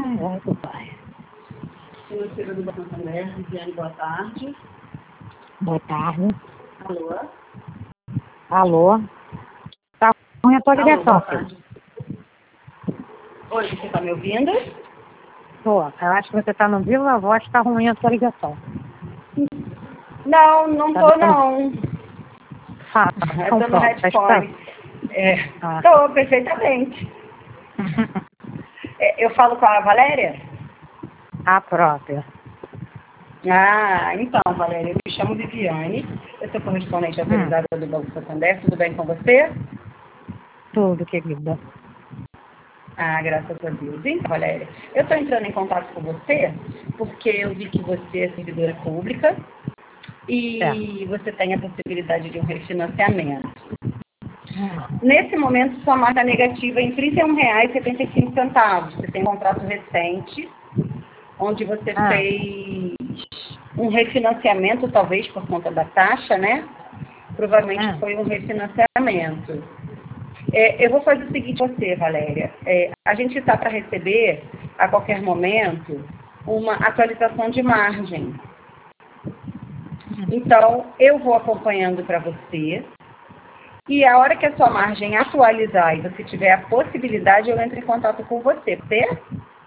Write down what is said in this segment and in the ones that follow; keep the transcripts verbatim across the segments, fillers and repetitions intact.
ai, do pai. Financeira do Banco Santander, Viviane, boa tarde. Boa tarde. Alô? Alô? Tá ruim a tua Alô, ligação, boa filho. tarde. Oi, você está me ouvindo? Tô, eu acho que você tá no vivo, a voz tá ruim a tua ligação. Não, não Tá tô dando... não. Ah, Eu então tô no pronto, tá escutando? headphone. É, Ah. tô perfeitamente. É, eu falo com a Valéria? A própria. Ah, então, Valéria, eu me chamo Viviane. Eu sou correspondente Hum, autorizada do Banco Santander. Tudo bem com você? tudo, querida. Ah, graças a Deus. Então, Valéria, eu estou entrando em contato com você porque eu vi que você é servidora pública É. e você tem a possibilidade de um refinanciamento. Hum. Nesse momento, sua marca negativa é em trinta e um reais e setenta e cinco centavos. Você tem um contrato recente, onde você Ah, fez um refinanciamento, talvez por conta da taxa, né? Provavelmente ah, foi um refinanciamento. É, eu vou fazer o seguinte com você, Valéria. É, a gente está para receber, a qualquer momento, uma atualização de margem. hum. Então, eu vou acompanhando para você. E a hora que a sua margem atualizar e você tiver a possibilidade, eu entro em contato com você. Você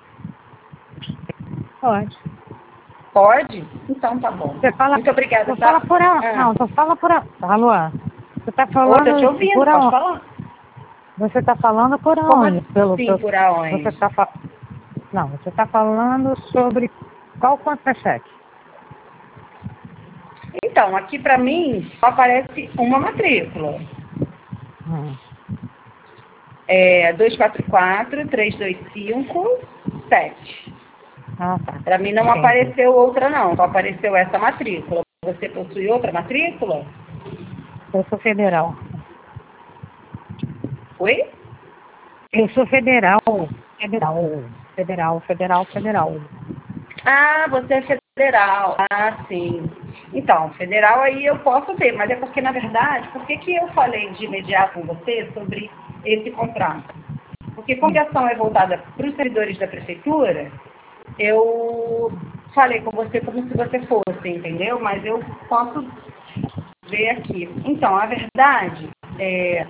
Pode. pode? Então tá bom. Você fala, Muito obrigada, você tá? fala por a... Ah. Não, você fala por a... Alô? Você tá Oi, tô te falando ouvindo, por pode a... falar. Você tá falando por Como aonde? Pelo, assim, pelo... por Você aonde? tá fa... Não, você tá falando sobre qual contra-cheque? Então, aqui para mim só aparece uma matrícula. Hum. É dois quatro quatro, três dois cinco, sete. Ah, tá. Para mim não Entendi. apareceu outra não, só apareceu essa matrícula. Você possui outra matrícula? Eu sou federal. Oi? Eu sou federal. Federal. Federal, federal, federal. Ah, você é federal. Ah, sim. Então, federal aí eu posso ver, mas é porque, na verdade, por que, que eu falei de imediato com você sobre esse contrato? Porque como a ação é voltada para os servidores da prefeitura, eu falei com você como se você fosse, entendeu? Mas eu posso ver aqui. Então, a verdade, é,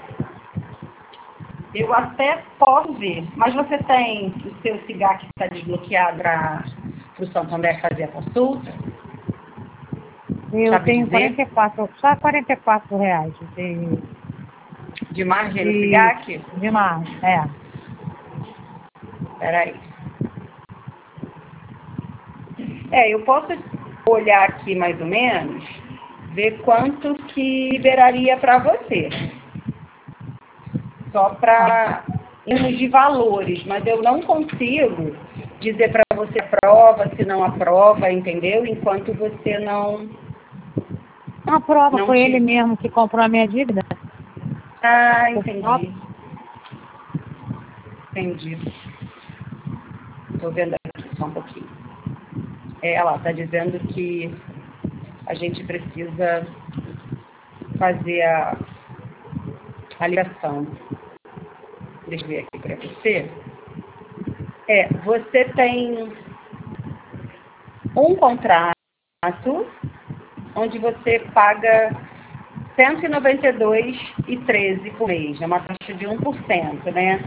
eu até posso ver, mas você tem o seu cigarro que está desbloqueado para o Santander fazer a consulta? Eu Sabe tenho dizer? quarenta e quatro, só quarenta e quatro reais de, De margem no de, cigarro? de margem. É. Peraí. É, eu posso olhar aqui mais ou menos, ver quanto que liberaria para você. Só para irmos de valores, mas eu não consigo dizer para você aprova, se não aprova, entendeu? Enquanto você não, A prova não foi ele te... mesmo que comprou a minha dívida. Ah, O entendi. próprio. Entendi. Estou vendo aqui só um pouquinho. É, ela está dizendo que a gente precisa fazer a, a ligação. Deixa eu ver aqui para você. É, você tem um contrato onde você paga cento e noventa e dois reais e treze centavos por mês, é uma taxa de um por cento, né?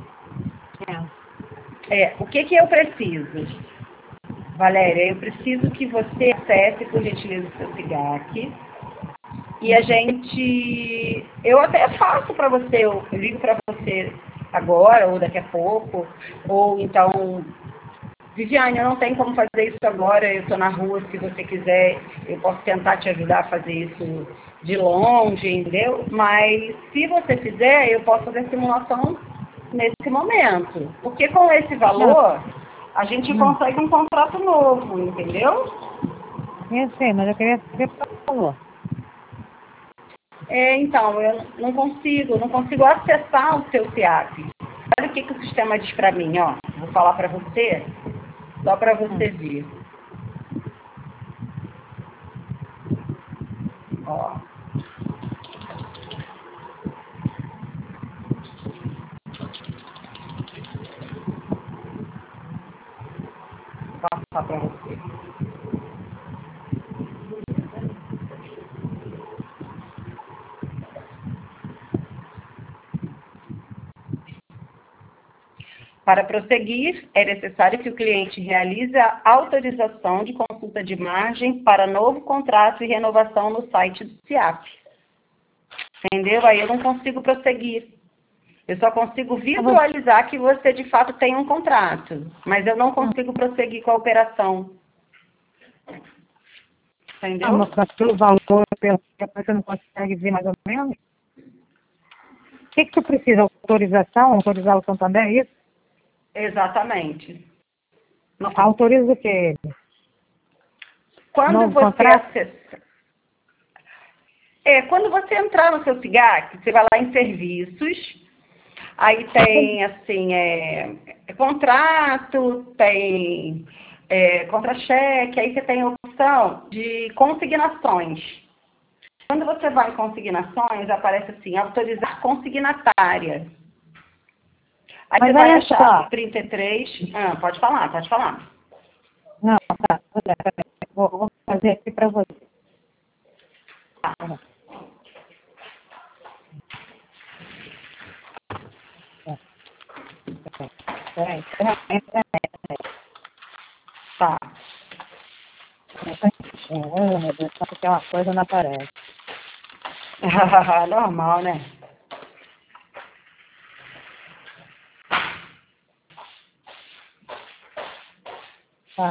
É. É, o que que eu preciso? Valéria, eu preciso que você acesse, por gentileza, o seu SIGAC. E a gente... Eu até faço para você, eu ligo para você agora, ou daqui a pouco, ou então... Viviane, eu não tenho como fazer isso agora, eu estou na rua, se você quiser, eu posso tentar te ajudar a fazer isso de longe, entendeu? Mas se você fizer, eu posso fazer simulação nesse momento. Porque com esse Não. valor, a gente Hum. consegue um contrato novo, entendeu? Eu sei, mas eu queria saber por favor. É, então, eu não consigo, não consigo acessar o seu SIAP. Olha o que, que o sistema diz para mim, ó. Vou falar para você, só para você Hum. ver. Ó. passar para você. Para prosseguir, é necessário que o cliente realize a autorização de consulta de margem para novo contrato e renovação no site do C I A P. Entendeu? Aí eu não consigo prosseguir. Eu só consigo visualizar que você, de fato, tem um contrato, mas eu não consigo prosseguir com a operação. Entendeu? Ah, mas pelo valor, pelo que você não consegue ver mais ou menos? O que, que tu precisa? Autorização? Autorização também, é isso? Exatamente. Não, autoriza o quê? Quando Novo você contrato? acessa... É, quando você entrar no seu C I A C, você vai lá em serviços, aí tem, assim, é, é contrato, tem é, contra-cheque, aí você tem a opção de consignações. Quando você vai em consignações, aparece assim, autorizar consignatária. Aí Mas você vai olha achar só. trinta e três... Ah, pode falar, pode falar. Não, tá. Vou, vou fazer aqui para você. Tá. Peraí, peraí, peraí. Tá. Oh, meu Deus, só porque uma coisa não aparece. Normal, né? Tá.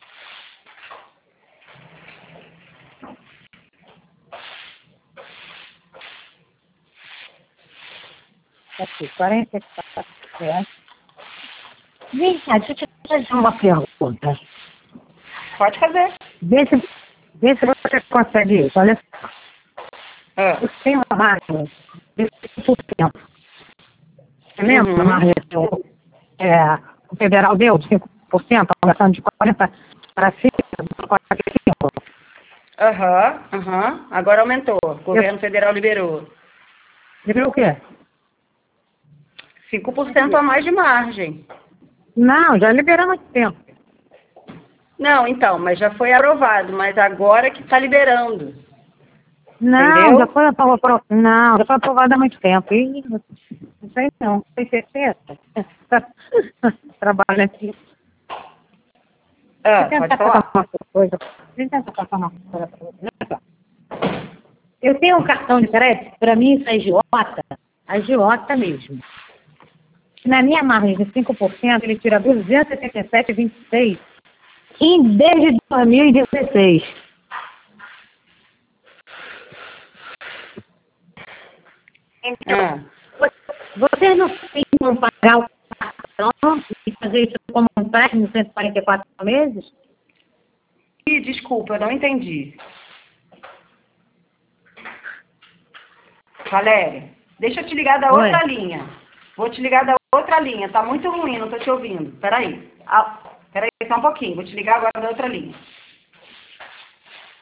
Aqui, quarenta e quatro reais. Vem cá, deixa eu te fazer uma pergunta. Pode fazer. Vê se, vê se você consegue isso. Olha só. Ah. Eu tenho uma máquina de cinco por cento. Você lembra? Uhum. A margem, é, o federal deu de cinco por cento, aumentando de quarenta para cima, de quarenta e cinco. Aham, aham. Agora aumentou. O governo federal liberou. Liberou o quê? cinco por cento a mais de margem. Não, já liberou há muito tempo. Não, então, mas já foi aprovado, mas agora que está liberando. Não, Entendeu? já foi aprovado. Não, já foi aprovado há muito tempo. Ih, não sei não, não sei certeza. Trabalho aqui. Ah, Deixa eu pode tentar falar. passar uma coisa. Deixa eu tentar passar uma coisa para você. Olha só. Eu tenho um cartão de crédito, para mim isso é agiota, agiota mesmo. Na minha margem de cinco por cento, ele tira duzentos e setenta e sete vírgula vinte e seis em desde dois mil e dezesseis. Então, Ah. vocês não têm como pagar o cartão e fazer isso como um empréstimo de cento e quarenta e quatro meses? Ih, desculpa, eu não entendi. Valéria, deixa eu te ligar da Oi. outra linha. Vou te ligar da outra linha. Tá muito ruim, não tô te ouvindo. Peraí. Ah, peraí só um pouquinho. Vou te ligar agora da outra linha.